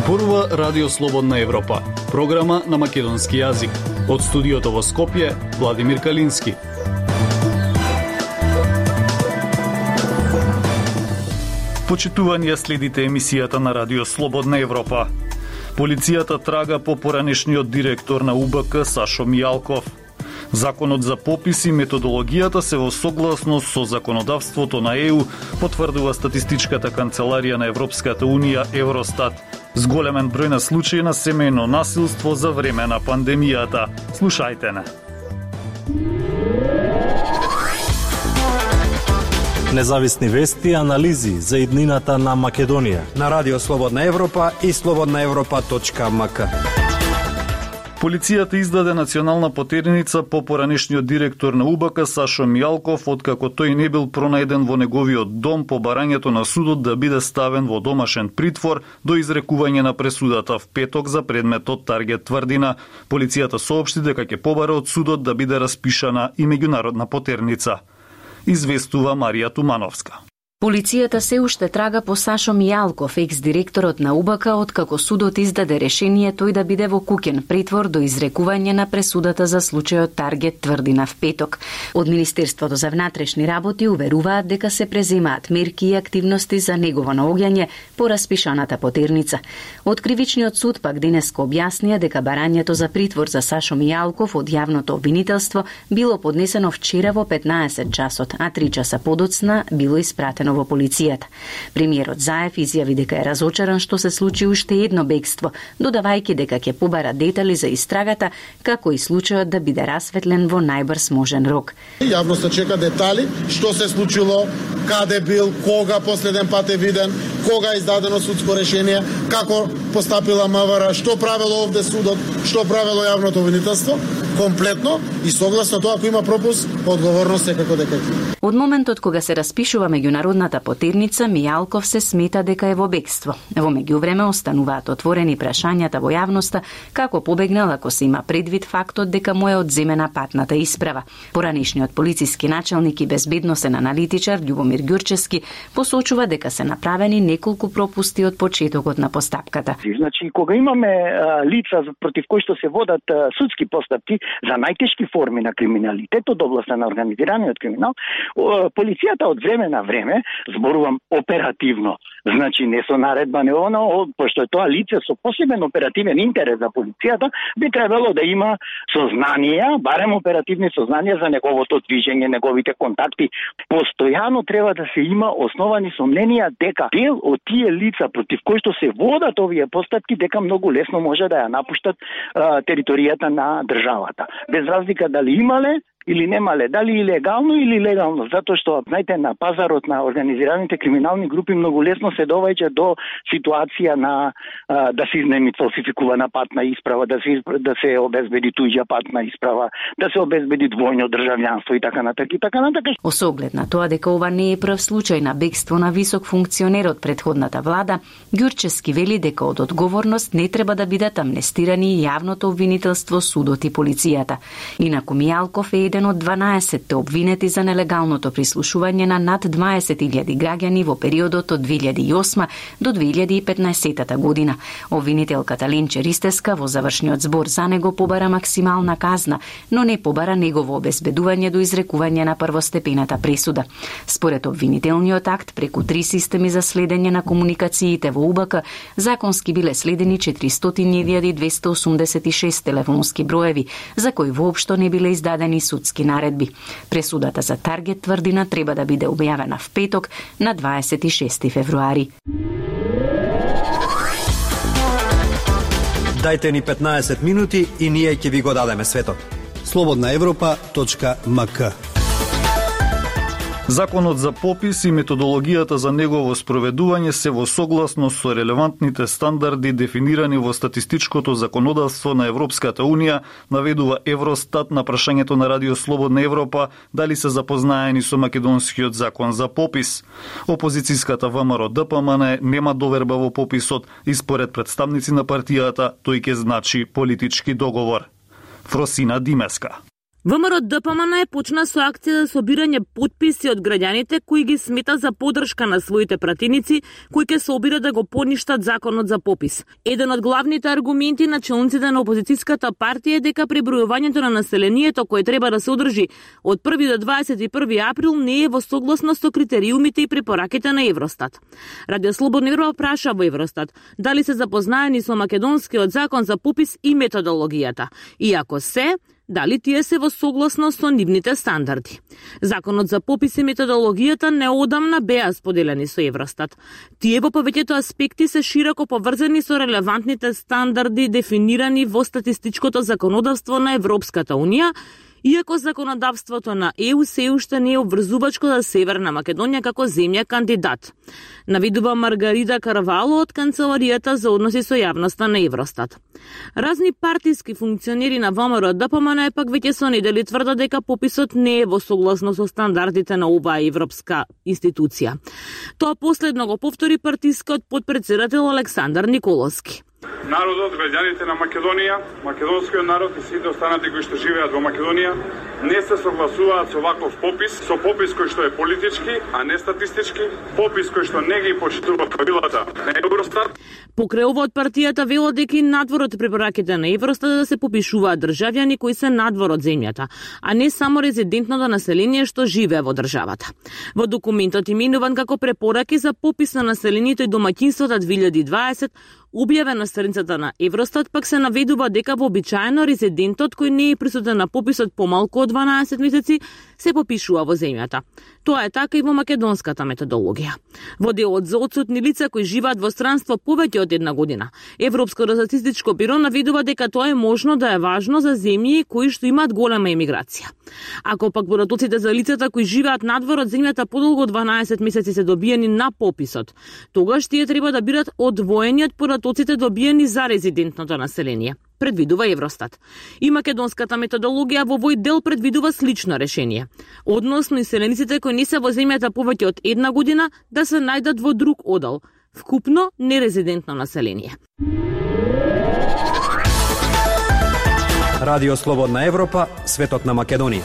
Зборува Радио Слободна Европа, програма на македонски јазик. Од студиото во Скопје, Владимир Калински. Почитувани, следите емисијата на Радио Слободна Европа. Полицијата трага по поранешниот директор на УБК Сашо Мијалков. Законот за попис и методологијата се во согласност со законодавството на ЕУ, потврдува статистичката канцеларија на Европската унија Евростат. Зголемен број на случаи на семејно насилство за време на пандемијата. Слушајте не. Независни вести и анализи за иднината на Македонија на Радио Слободна Европа и slobodnaevropa.mk. Полицијата издаде национална потерница по поранешниот директор на УБК Сашо Мијалков, откако тој не бил пронајден во неговиот дом по барањето на судот да биде ставен во домашен притвор до изрекување на пресудата в петок за предметот Таргет Тврдина. Полицијата соопшти дека ќе побара од судот да биде распишана и меѓународна потерница. Известува Марија Тумановска. Полицијата се уште трага по Сашо Мијалков, екс-директорот на УБК, откако судот издаде решение тој да биде во куќен притвор до изрекување на пресудата за случајот Таргет Тврдина в петок. Од Министерството за внатрешни работи уверуваат дека се преземаат мерки и активности за негово наоѓање по распишаната потерница. Од Кривичниот суд пак денеска објаснија дека барањето за притвор за Сашо Мијалков од јавното обвинителство било поднесено вчера во 15 часот, а 3 часа подоцна било испратено во полицијата. Премиерот Заев изјави дека е разочаран што се случи уште едно бегство, додавајќи дека ќе побара детали за истрагата, како и случајот да биде расветлен во најбрз можен рок. Јавноста чека детали, што се случило, каде бил, кога последен пат е виден, кога е издадено судско решение, како постапила МВР, што правело овде судот, што правело јавното обвинителство, комплетно и согласно тоа ако има пропуск, одговорност секако дека ќе. Од моментот кога се распишува меѓународната потерница, Мијалков се смета дека е во бегство. Во меѓувреме остануваат отворени прашањата во јавноста како побегнал ако се има предвид фактот дека му е одземена патната исправа. Поранешниот полициски началник и безбедносен аналитичар Љубомир Ѓурчевски посочува дека се направени неколку пропусти од почетокот на постапката. Значи, кога имаме лица против кои што се водат судски постапки за најтешки форми на криминалитет од областа на организираниот криминал, полицијата од време на време, зборувам оперативно, значи не со наредба, не оно, пошто е тоа лице со посебен оперативен интерес за полицијата, би требало да има сознанија, барем оперативни сознанија за неговото движење, неговите контакти. Постојано треба да се има основани сомненија дека дел од тие лица против кои што се водат овие постапки, дека многу лесно може да ја напуштат територијата на државата. Без разлика дали имале или немале, дали илегално или легално, затоа што, знаете, на пазарот на организираните криминални групи многу лесно се доваѓа до ситуација на да се изнеми фалсификувана патна исправа, да се обезбеди туѓа патна исправа, да се обезбеди двојно државјанство и така натака и така натака. Осоглед на тоа дека ова не е прв случај на бегство на висок функционер од претходната влада, Ѓурчевски вели дека од одговорност не треба да бидат амнестирани јавното обвинителство, судот и полицијата. Инаку Мијалков е еден од 12 обвинети за нелегалното прислушување на над 20.000 граѓани во периодот од 2008 до 2015 година. Обвинителката Ленче Ристеска во завршниот збор за него побара максимална казна, но не побара негово обезбедување до изрекување на првостепената пресуда. Според обвинителниот акт, преку 3 системи за следење на комуникациите во УБК, законски биле следени 400.286 телефонски броеви, за кои воопшто не биле издадени судски наредби. Пресудата за Таргет Тврдина треба да биде објавена в петок на 26 февруари. Дајте ни 15 минути и ние ќе ви го дадеме светот. slobodnaevropa.mk. Законот за попис и методологијата за негово спроведување се во согласност со релевантните стандарди дефинирани во статистичкото законодавство на Европската Унија, наведува Евростат на прашањето на Радио Слободна Европа дали се запознаени со македонскиот закон за попис. Опозицијската ВМРО ДПМН нема доверба во пописот и според представници на партијата тој ќе значи политички договор. Фросина Димеска. ВМРО ДПМН почна со акција за собирање потписи од граѓаните кои ги смета за поддршка на своите пратеници кои ќе се обидат да го поништат законот за попис. Еден од главните аргументи на челниците на опозицијската партија е дека пребројувањето на населението кое треба да се одржи од 1 до 21 април не е во согласност со критериумите и препораките на Евростат. Радио Слободна Европа праша во Евростат дали се запознаени со македонскиот закон за попис и методологијата. И ако се, дали тие се во согласност со нивните стандарди. Законот за попис и методологијата неодамна беа споделени со Евростат. Тие во повеќето аспекти се широко поврзани со релевантните стандарди дефинирани во статистичкото законодавство на Европската Унија, иако законодавството на ЕУ се уште не е обврзувачко за Северна Македонија како земја кандидат. Навидува Маргарита Карвало од Канцеларијата за односи со јавноста на Евростат. Разни партиски функционери на ВМРО ДПМН пак веќе со недели тврдат дека пописот не е во согласност со стандардите на оваа европска институција. Тоа последно го повтори партискиот потпредседател Александар Николовски. Народот, граѓаните на Македонија, македонскиот народ и сите останати кои што живеат во Македонија не се согласуваат со ваков попис, со попис кој што е политички, а не статистички, попис кој што не ги почитува правилата на Евростат. Покрај ова од партијата велат дека и надвор од препораките на Евростат да се попишуваат државјани кои се надвор од земјата, а не само резидентното население што живее во државата. Во документот именуван како препораки за попис на населението и домаќинствата 2020, објавен на страницата на Евростат, пак се наведува дека вообичаено резидентот кој не е присутен на пописот помалку од 12 месеци се попишува во земјата. Тоа е така и во македонската методологија. Во делот за отсутни лица кои живеат во странство повеќе од една година, Европското статистичко биро наведува дека тоа е можно да е важно за земји кои што имаат голема емиграција. Ако пак податоците за лицата кои живеат надвор од земјата подолго од 12 месеци се добиени на пописот, тогаш тие треба да бидат одвоени од податоците добиени за резидентното население, предвидува Евростат. И македонската методологија во овој дел предвидува слично решение, односно иселениците кои не се во земјата повеќе од една година да се најдат во друг одел, вкупно нерезидентно население. Радио Слободна Европа, светот на Македонија.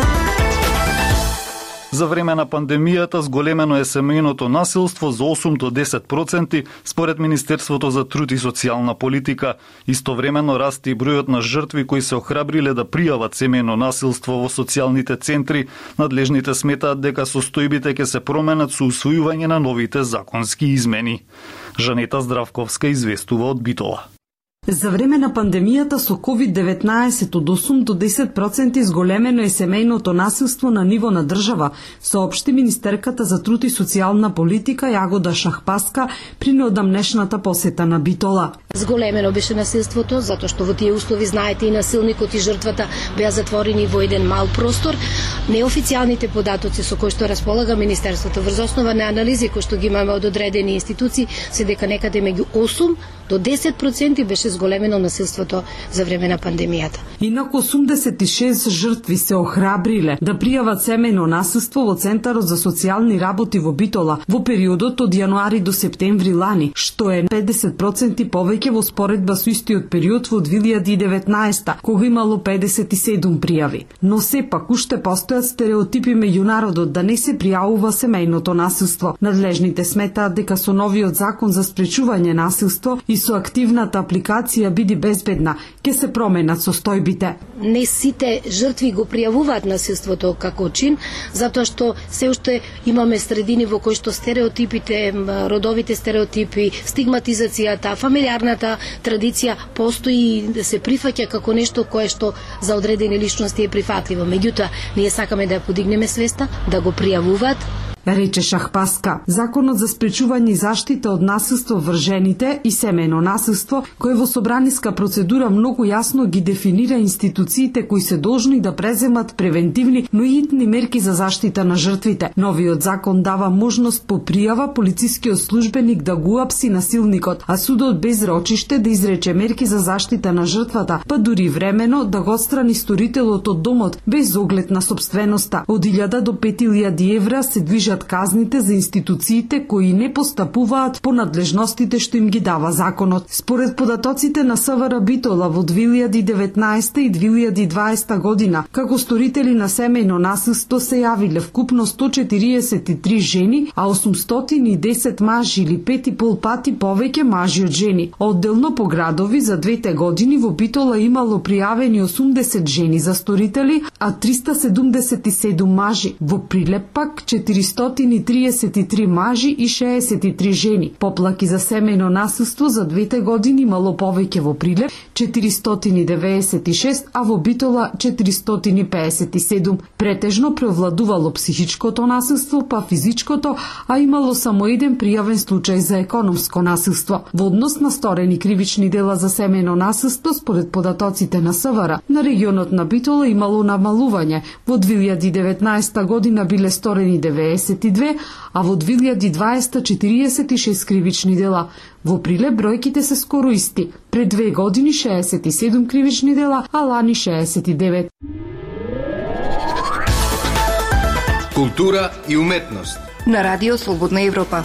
За време на пандемијата зголемено е семејното насилство за 8 до 10% според Министерството за труд и социјална политика. Истовремено расте и бројот на жртви кои се охрабриле да пријават семејно насилство во социјалните центри. Надлежните сметаат дека состојбите ќе се променат со усвојување на новите законски измени. Жанета Здравковска известува од Битола. За време на пандемијата со COVID-19 од 8 до 10% изголемено е семејното насилство на ниво на држава, соопшти министерката за труд и социјална политика Јагода Шахпаска при неодамнешната посета на Битола. Зголемено беше насилството, затоа што во тие услови, знаете, и насилникот и жртвата беа затворени во еден мал простор. Неофицијалните податоци со кои што располага Министерството врз основа на анализи кои што ги имаме од одредени институции се дека некаде меѓу 8 до 10% беше зголемено насилството за време на пандемијата. Инаку 86 жртви се охрабриле да пријават семејно насилство во Центарот за социјални работи во Битола во периодот од јануари до септември лани, што е 50% повеќе во споредба со истиот период во 2019, кога имало 57 пријави. Но сепак уште постојат стереотипи меѓу народот да не се пријавува семејното насилство. Надлежните сметаат дека со новиот закон за спречување насилство и со активната апликација Биди безбедна, ќе се променат состојбите. Не сите жртви го пријавуваат насилството како чин, затоа што се уште имаме средини во кои што стереотипите, родовите стереотипи, стигматизацијата, фамилиарната традиција постои и да се прифаќа како нешто кое што за одредени личности е прифатливо. Меѓутоа, ние сакаме да ја подигнеме свеста, да го пријавуваат, рече Шахпаска. Законот за спречување и заштита од насилство врз жените и семејно насилство, кој во собраниска процедура многу јасно ги дефинира институциите кои се должни да преземат превентивни, но и итни мерки за заштита на жртвите. Новиот закон дава можност по пријава полицискиот службеник да го апси насилникот, а судот без рочиште да изрече мерки за заштита на жртвата, па дури времено да го отстрани сторителот од домот без оглед на сопственоста. Од 1000 до 5000 евра се движат увеличат казните за институциите кои не постапуваат по надлежностите што им ги дава законот. Според податоците на СВР Битола во 2019 и 2020 година, како сторители на семејно насилство се јавиле вкупно 143 жени, а 810 мажи или 5,5 пати повеќе мажи од жени. Одделно по градови за двете години во Битола имало пријавени 80 жени за сторители, а 377 мажи. Во Прилеп пак 433 мажи и 63 жени. Поплаки за семејно насилство за двете години имало повеќе во Прилеп 496, а во Битола 457. Претежно превладувало психичкото насилство, па физичкото, а имало само еден пријавен случај за економско насилство. Во однос на сторени кривични дела за семејно насилство, според податоците на СВР, на регионот на Битола имало намалување. Во 2019 година биле сторени 92, а во 2020 46 кривични дела. Во Прилеп бројките се скоро исти. Пред 2 години 67 кривични дела, а лани 69. Култура и уметност на Радио Слободна Европа.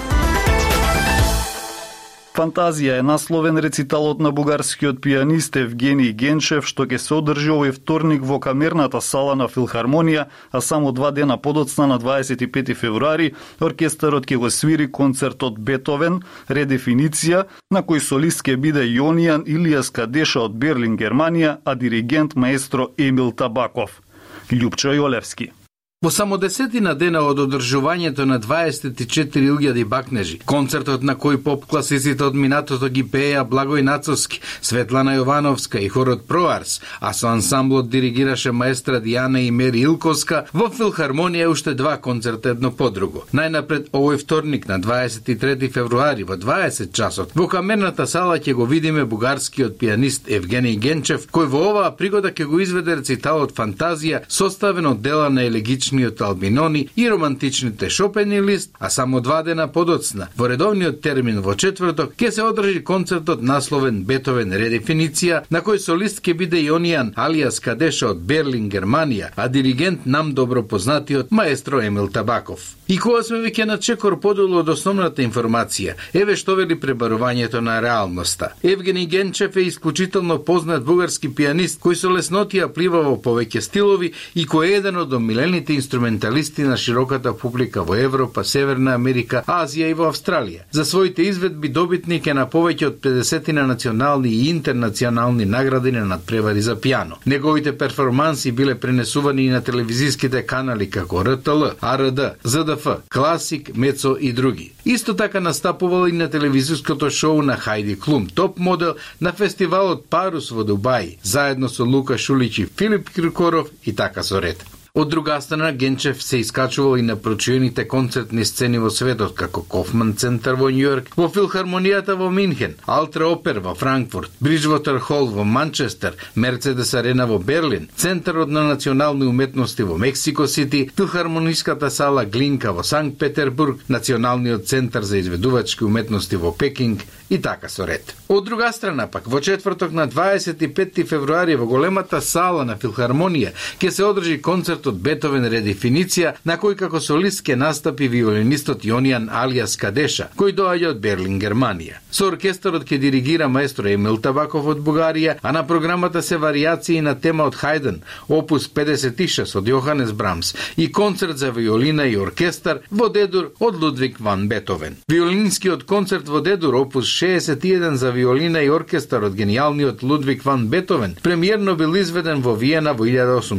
Фантазија е насловен рециталот на бугарскиот пијанист Евгений Генчев, што ќе се одржи овој вторник во камерната сала на Филхармонија, а само 2 дена подоцна на 25 февруари оркестарот ќе го свири концертот Бетовен, редефиниција, на кој солист ќе биде Јонијан Илиас Кадеша од Берлин, Германија, а диригент маестро Емил Табаков. Љупчо Јолевски. Во само 10 дена од одржувањето на 24 илјади бакнежи, концертот на кој поп-класиците од минатото ги пееа Благој Нацовски, Светлана Јовановска и хорот Проарс, а со ансамблот диригираше маестра Дијана и Мери Илковска, во Филхармонија уште 2 концерта едно по друго. Најнапред овој вторник на 23 февруари во 20 часот во камерната сала ќе го видиме бугарскиот пијанист Евгений Генчев, кој во оваа пригода ќе го изведе рециталот Фантазија, составен од дела на елегичниот Албинони и романтичните Шопен и Лист, а само 2 дена подоцна, во редовниот термин во четврток, ќе се одржи концертот насловен Бетовен редефиниција, на кој солист ќе биде Јонијан алијас Кадеша од Берлин, Германија, а диригент нам добро познатиот маестро Емил Табаков. И кога сме веќе на чекор подолу од основната информација, еве што вели пребарувањето на реалноста. Евгений Генчев е исклучително познат бугарски пијанист, кој со леснотија плива во повеќе стилови и кој е еден од омилените инструменталисти на широката публика во Европа, Северна Америка, Азија и во Австралија. За своите изведби добитник е на повеќе од 50 национални и интернационални награди на надпревари за пијано. Неговите перформанси биле пренесувани и на телевизиските канали како РТЛ, АРД, ЗДФ, Класик, Мецо и други. Исто така настапувал и на телевизиското шоу на Хајди Клум, топ модел на фестивалот Парус во Дубај, заедно со Лука Шулич и Филип Киркоров и така со ред. Од друга страна, Генчев се искачувал и на прочуените концертни сцени во светот, како Кофман центар во Њујорк, во Филхармонијата во Минхен, Алтра Опер во Франкфурт, Бриджвотер Хол во Манчестер, Мерцедес Арена во Берлин, Центарот на национални уметности во Мексико Сити, Филхармониската сала Глинка во Санкт Петербург, Националниот центар за изведувачки уметности во Пекинг и така со ред. Од друга страна пак, во четврток на 25 февруари во големата сала на Филхармонија ќе се одржи концерт од Бетовен редефиниција, на кој како солист ќе настапи виолинистот Јонијан алијас Кадеша, кој доаѓа од Берлин, Германија. Со оркестарот ќе диригира маестро Емил Табаков од Бугарија, а на програмата се варијации на тема од Хајден, опус 56 од Јоханес Брамс и концерт за виолина и оркестар во Д-дур од Лудвиг ван Бетовен. Виолинскиот концерт во Д-дур, опус 61 за виолина и оркестар од гениалниот Лудвиг ван Бетовен, премиерно бил изведен во Виена во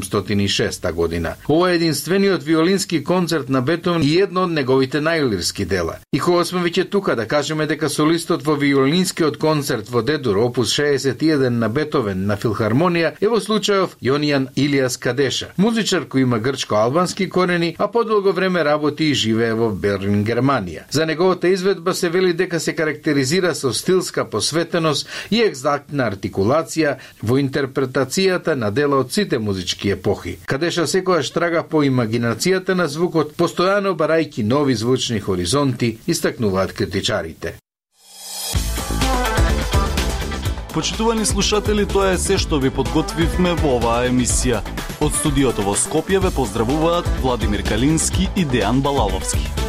1806 година. Ова е единствениот виолински концерт на Бетовен и едно од неговите најлирски дела. И кога сме веќе тука да кажеме дека солистот во виолинскиот концерт во Д-дур, опус 61 на Бетовен на Филхармонија е во случајов Јонијан Илиас Кадеша, музичар кој има грчко-албански корени, а подолго време работи и живее во Берлин, Германија. За неговата изведба се вели дека се карактеризира со стилска посветеност и екзактна артикулација во интерпретацијата на дела од сите музички епохи. Кадеша секојаш трага по имагинацијата на звукот, постојано барајки нови звучни хоризонти, истакнуваат критичарите. Почитувани слушатели, тоа е се што ви подготвивме во оваа емисија. Од студиото во Скопје ве поздравуваат Владимир Калински и Дејан Балаловски.